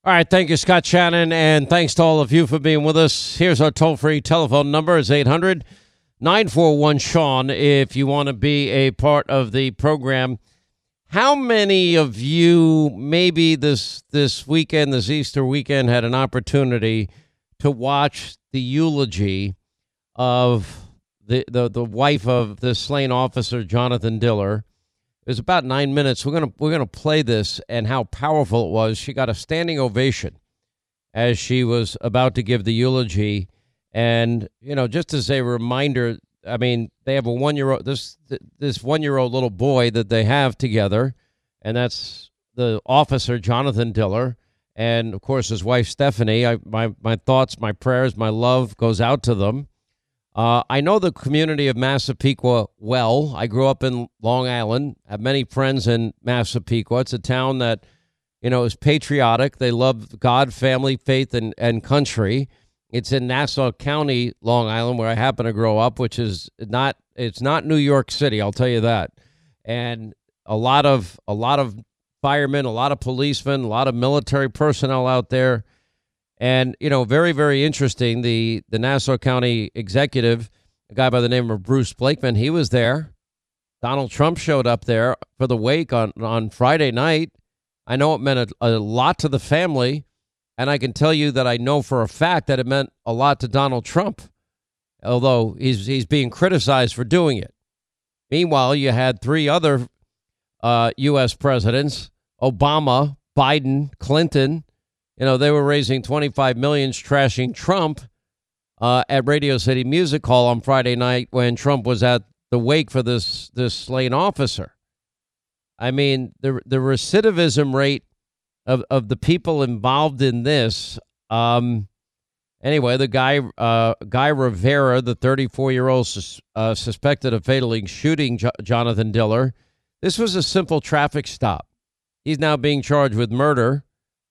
All right, thank you, Scott Shannon, and thanks to all of you for being with us. Here's our toll-free telephone number. It's 800-941-SEAN if you want to be a part of the program. How many of you, maybe this weekend, this Easter weekend, had an opportunity to watch the eulogy of the wife of the slain officer, Jonathan Diller? It was about 9 minutes. We're gonna play this and how powerful it was. She got a standing ovation as she was about to give the eulogy, and just as a reminder, I mean, they have a 1-year-old this 1-year-old little boy that they have together, and that's the officer Jonathan Diller, and of course his wife Stephanie. My thoughts, my prayers, my love goes out to them. I know the community of Massapequa well. I grew up in Long Island, have many friends in Massapequa. It's a town that, is patriotic. They love God, family, faith, and country. It's in Nassau County, Long Island, where I happen to grow up, which is it's not New York City, I'll tell you that. And a lot of firemen, a lot of policemen, a lot of military personnel out there. And, very, very interesting. The Nassau County executive, a guy by the name of Bruce Blakeman, he was there. Donald Trump showed up there for the wake on Friday night. I know it meant a lot to the family, and I can tell you that I know for a fact that it meant a lot to Donald Trump, although he's being criticized for doing it. Meanwhile, you had three other U.S. presidents, Obama, Biden, Clinton. They were raising $25 million trashing Trump at Radio City Music Hall on Friday night when Trump was at the wake for this slain officer. I mean, the recidivism rate of the people involved in this. Anyway, the Guy Rivera, the 34-year-old suspected of fatally shooting Jonathan Diller. This was a simple traffic stop. He's now being charged with murder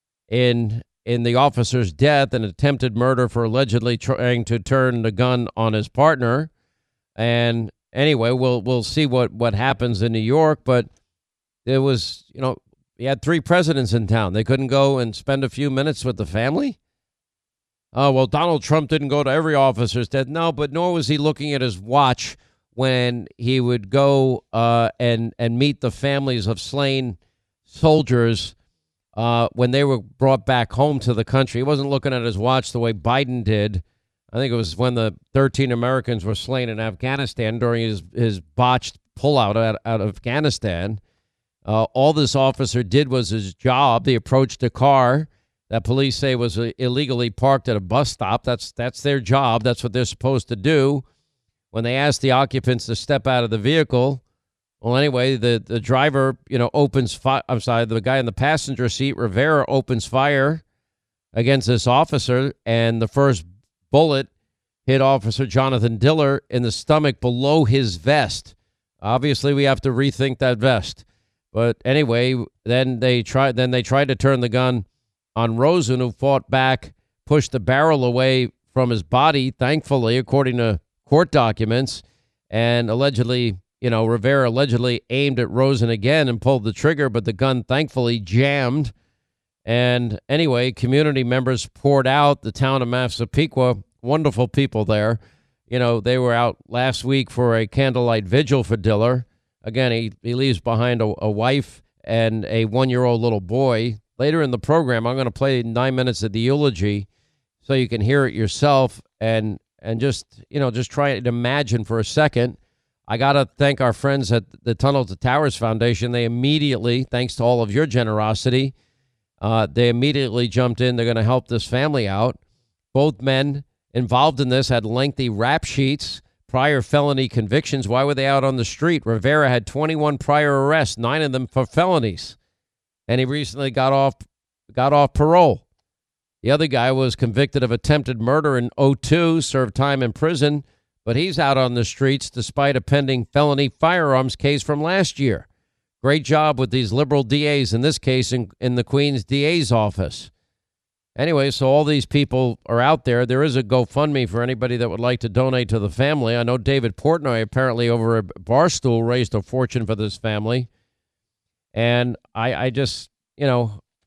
in the officer's death and attempted murder for allegedly trying to turn the gun on his partner. And anyway, we'll see what happens in New York. But it was, you had three presidents in town. They couldn't go and spend a few minutes with the family. Oh, well, Donald Trump didn't go to every officer's death. No, but nor was he looking at his watch when he would go and meet the families of slain soldiers when they were brought back home to the country. He wasn't looking at his watch the way Biden did. I think it was when the 13 Americans were slain in Afghanistan during his botched pullout out of Afghanistan. All this officer did was his job. He approached a car that police say was illegally parked at a bus stop. That's their job. That's what they're supposed to do. When they asked the occupants to step out of the vehicle, well, anyway, the driver, opens fire. I'm sorry, the guy in the passenger seat, Rivera, opens fire against this officer, and the first bullet hit Officer Jonathan Diller in the stomach below his vest. Obviously, we have to rethink that vest. But anyway, then they tried to turn the gun on Rosen, who fought back, pushed the barrel away from his body, thankfully, according to court documents, and allegedly, Rivera allegedly aimed at Rosen again and pulled the trigger, but the gun thankfully jammed. And anyway, community members poured out. The town of Massapequa, wonderful people there. They were out last week for a candlelight vigil for Diller. Again, he leaves behind a wife and a 1-year-old little boy. Later in the program, I'm going to play 9 minutes of the eulogy so you can hear it yourself and just try to imagine for a second. I got to thank our friends at the Tunnel to Towers Foundation. They immediately, thanks to all of your generosity, they immediately jumped in. They're going to help this family out. Both men involved in this had lengthy rap sheets, prior felony convictions. Why were they out on the street? Rivera had 21 prior arrests, 9 of them for felonies, and he recently got off parole. The other guy was convicted of attempted murder in 2002, served time in prison, but he's out on the streets despite a pending felony firearms case from last year. Great job with these liberal DAs, in this case in the Queens DA's office. Anyway, so all these people are out there. There is a GoFundMe for anybody that would like to donate to the family. I know David Portnoy apparently over at Barstool raised a fortune for this family. And I just,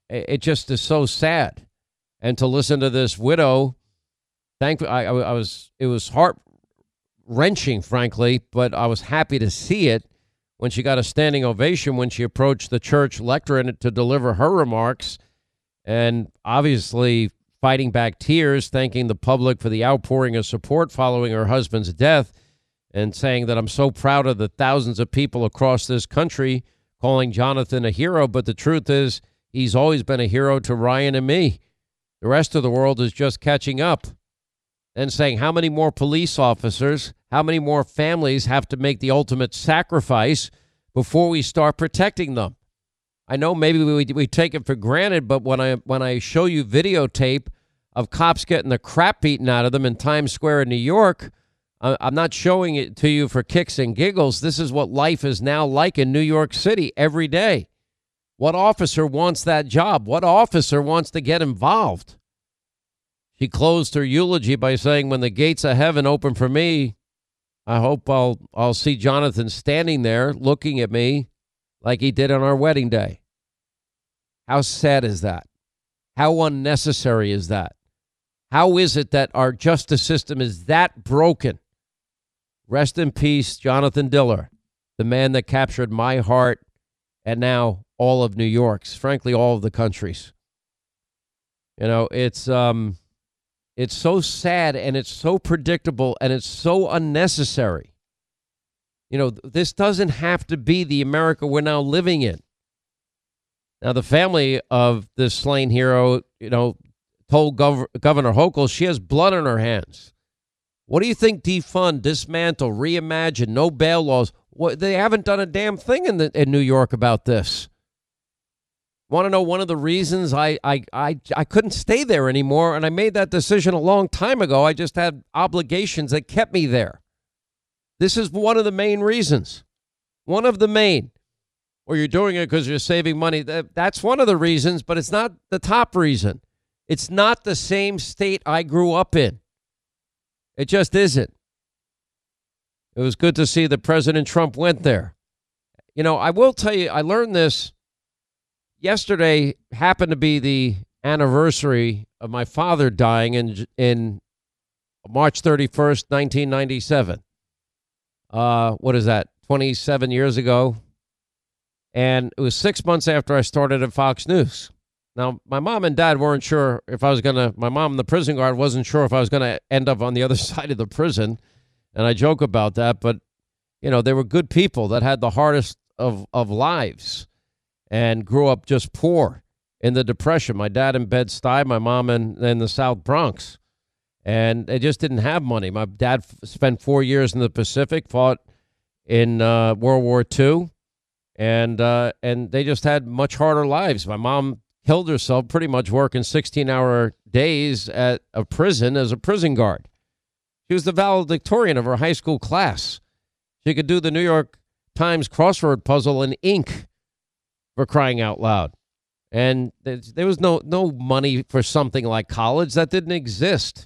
it just is so sad. And to listen to this widow, thankfully, it was heart wrenching, frankly, but I was happy to see it when she got a standing ovation when she approached the church lectern to deliver her remarks, and obviously fighting back tears, thanking the public for the outpouring of support following her husband's death, and saying that I'm so proud of the thousands of people across this country calling Jonathan a hero. But the truth is, he's always been a hero to Ryan and me. The rest of the world is just catching up. And saying how many more police officers, how many more families have to make the ultimate sacrifice before we start protecting them. I know maybe we take it for granted, but when I show you videotape of cops getting the crap beaten out of them in Times Square in New York, I'm not showing it to you for kicks and giggles. This is what life is now like in New York City every day. What officer wants that job? What officer wants to get involved? She closed her eulogy by saying, when the gates of heaven open for me, I hope I'll see Jonathan standing there looking at me like he did on our wedding day. How sad is that? How unnecessary is that? How is it that our justice system is that broken? Rest in peace, Jonathan Diller, the man that captured my heart and now all of New York's, frankly, all of the country's. You know, it's so sad, and it's so predictable, and it's so unnecessary. You know, this doesn't have to be the America we're now living in. Now, the family of this slain hero, you know, told Governor Hochul she has blood on her hands. What do you think defund, dismantle, reimagine, no bail laws? They haven't done a damn thing in New York about this. Want to know one of the reasons I couldn't stay there anymore, and I made that decision a long time ago. I just had obligations that kept me there. This is one of the main reasons. One of the main. Or you're doing it because you're saving money. That's one of the reasons, but it's not the top reason. It's not the same state I grew up in. It just isn't. It was good to see that President Trump went there. You know, I will tell you, I learned this. Yesterday happened to be the anniversary of my father dying in March 31st, 1997. What is that, 27 years ago? And it was 6 months after I started at Fox News. Now, my mom and dad weren't sure if I was going to, my mom, the prison guard, wasn't sure if I was going to end up on the other side of the prison. And I joke about that, but, you know, they were good people that had the hardest of lives and grew up just poor in the Depression. My dad in Bed-Stuy, my mom in the South Bronx. And they just didn't have money. My dad spent 4 years in the Pacific, fought in World War II, and they just had much harder lives. My mom killed herself pretty much working 16-hour days at a prison as a prison guard. She was the valedictorian of her high school class. She could do the New York Times crossword puzzle in ink, for crying out loud. And there was no money for something like college. That didn't exist.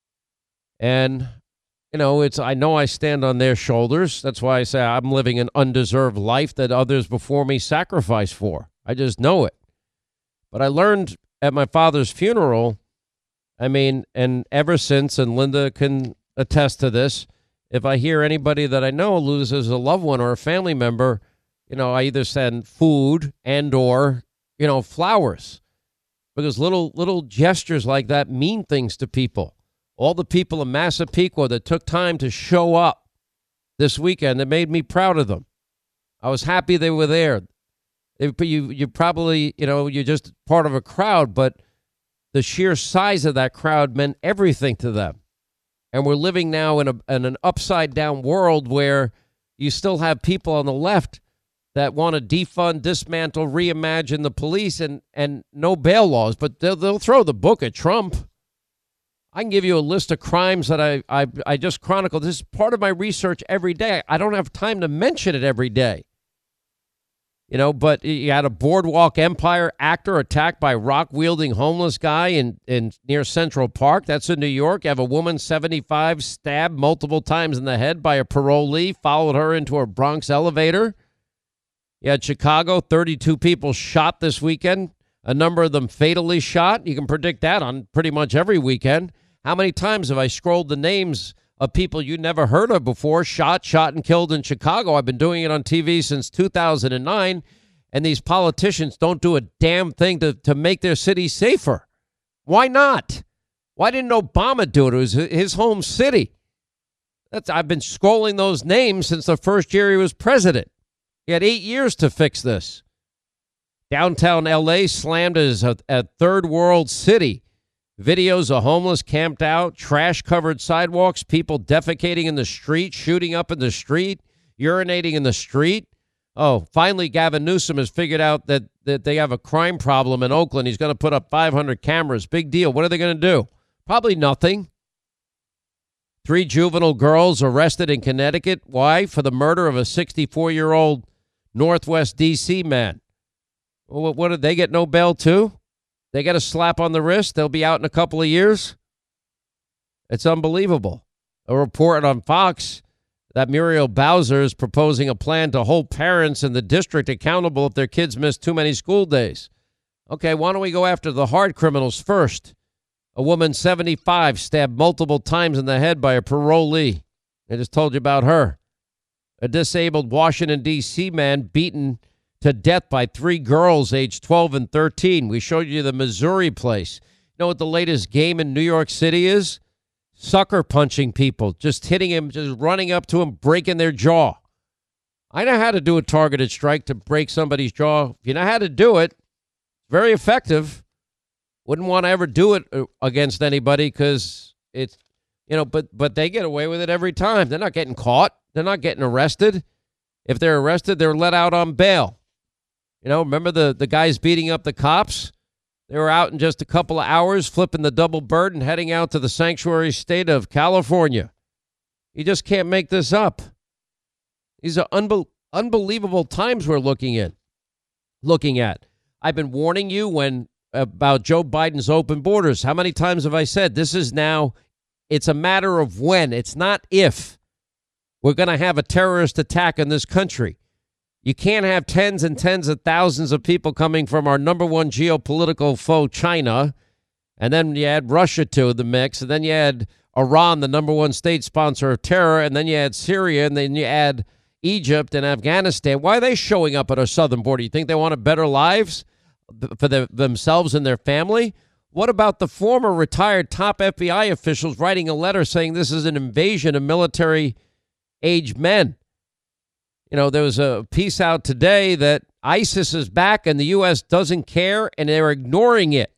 And, you know, I know I stand on their shoulders. That's why I say I'm living an undeserved life that others before me sacrificed for. I just know it. But I learned at my father's funeral, I mean, and ever since, and Linda can attest to this, if I hear anybody that I know loses a loved one or a family member, you know, I either send food and or, you know, flowers, because little gestures like that mean things to people. All the people in Massapequa that took time to show up this weekend, that made me proud of them. I was happy they were there. You probably, you know, you're just part of a crowd, but the sheer size of that crowd meant everything to them. And we're living now in an upside down world where you still have people on the left that want to defund, dismantle, reimagine the police and no bail laws, but they'll throw the book at Trump. I can give you a list of crimes that I just chronicled. This is part of my research every day. I don't have time to mention it every day. You know, but you had a Boardwalk Empire actor attacked by rock-wielding homeless guy in near Central Park. That's in New York. You have a woman, 75, stabbed multiple times in the head by a parolee, followed her into a Bronx elevator. You had Chicago, 32 people shot this weekend. A number of them fatally shot. You can predict that on pretty much every weekend. How many times have I scrolled the names of people you never heard of before, shot and killed in Chicago? I've been doing it on TV since 2009, and these politicians don't do a damn thing to make their city safer. Why not? Why didn't Obama do it? It was his home city. I've been scrolling those names since the first year he was president. He had 8 years to fix this. Downtown L.A. slammed as a third world city. Videos of homeless camped out, trash-covered sidewalks, people defecating in the street, shooting up in the street, urinating in the street. Oh, finally, Gavin Newsom has figured out that they have a crime problem in Oakland. He's going to put up 500 cameras. Big deal. What are they going to do? Probably nothing. 3 juvenile girls arrested in Connecticut. Why? For the murder of a 64-year-old Northwest D.C. man. Well, what did they get no bail too? They get a slap on the wrist. They'll be out in a couple of years. It's unbelievable. A report on Fox that Muriel Bowser is proposing a plan to hold parents in the district accountable if their kids miss too many school days. Okay, why don't we go after the hard criminals first? A woman 75 stabbed multiple times in the head by a parolee. I just told you about her. A disabled Washington, D.C. man beaten to death by 3 girls aged 12 and 13. We showed you the Missouri place. You know what the latest game in New York City is? Sucker punching people, just hitting him, just running up to him, breaking their jaw. I know how to do a targeted strike to break somebody's jaw. If you know how to do it, very effective. Wouldn't want to ever do it against anybody because it's, but they get away with it every time. They're not getting caught. They're not getting arrested. If they're arrested, they're let out on bail. Remember the guys beating up the cops? They were out in just a couple of hours, flipping the double bird and heading out to the sanctuary state of California. You just can't make this up. These are unbelievable times we're looking at. I've been warning you about Joe Biden's open borders. How many times have I said this is now, it's a matter of when. It's not if we're going to have a terrorist attack in this country. You can't have tens and tens of thousands of people coming from our number one geopolitical foe, China, and then you add Russia to the mix, and then you add Iran, the number one state sponsor of terror, and then you add Syria, and then you add Egypt and Afghanistan. Why are they showing up at our southern border? You think they want better lives for themselves and their family? What about the former retired top FBI officials writing a letter saying this is an invasion of military-aged men? There was a piece out today that ISIS is back and the U.S. doesn't care and they're ignoring it.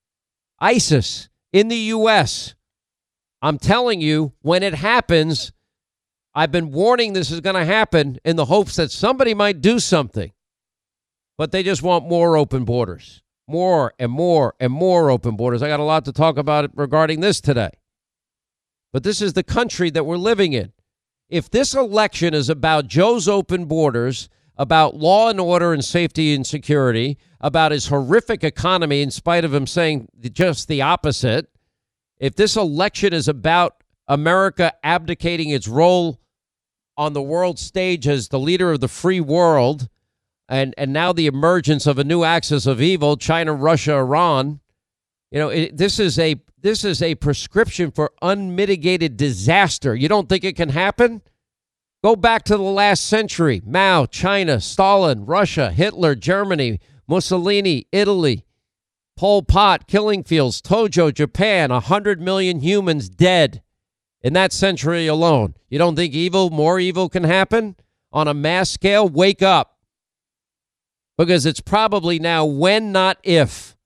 ISIS in the U.S. I'm telling you, when it happens, I've been warning this is going to happen in the hopes that somebody might do something. But they just want more open borders. More and more and more open borders. I got a lot to talk about regarding this today. But this is the country that we're living in. If this election is about Joe's open borders, about law and order and safety and security, about his horrific economy in spite of him saying just the opposite, if this election is about America abdicating its role on the world stage as the leader of the free world, and now the emergence of a new axis of evil, China, Russia, Iran, this is a prescription for unmitigated disaster. You don't think it can happen? Go back to the last century. Mao, China, Stalin, Russia, Hitler, Germany, Mussolini, Italy, Pol Pot, killing fields, Tojo, Japan, 100 million humans dead in that century alone. You don't think more evil can happen on a mass scale? Wake up. Because it's probably now when, not if.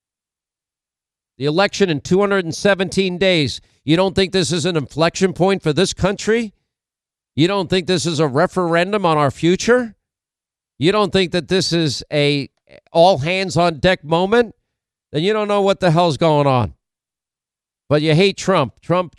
The election in 217 days. You don't think this is an inflection point for this country? You don't think this is a referendum on our future? You don't think that this is a all hands on deck moment? Then you don't know what the hell's going on. But you hate Trump. Trump.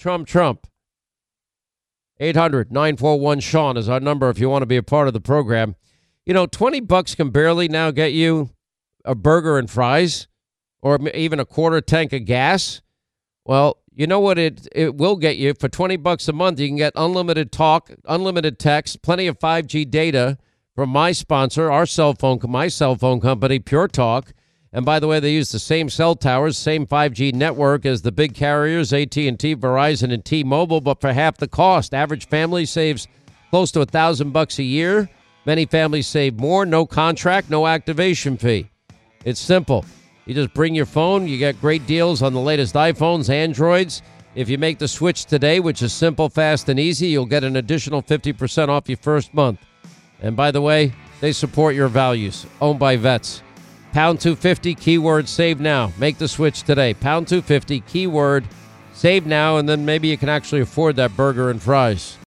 800-941-SEAN is our number if you want to be a part of the program. $20 can barely now get you a burger and fries or even a quarter tank of gas. Well, you know what it will get you? For $20 a month, you can get unlimited talk, unlimited text, plenty of 5G data from my sponsor, my cell phone company, Pure Talk. And by the way, they use the same cell towers, same 5G network as the big carriers, AT&T, Verizon, and T-Mobile, but for half the cost. Average family saves close to $1,000 a year. Many families save more. No contract, no activation fee. It's simple. You just bring your phone. You get great deals on the latest iPhones, Androids. If you make the switch today, which is simple, fast, and easy, you'll get an additional 50% off your first month. And by the way, they support your values. Owned by vets. Pound 250, keyword save now. Make the switch today. Pound 250, keyword save now, and then maybe you can actually afford that burger and fries.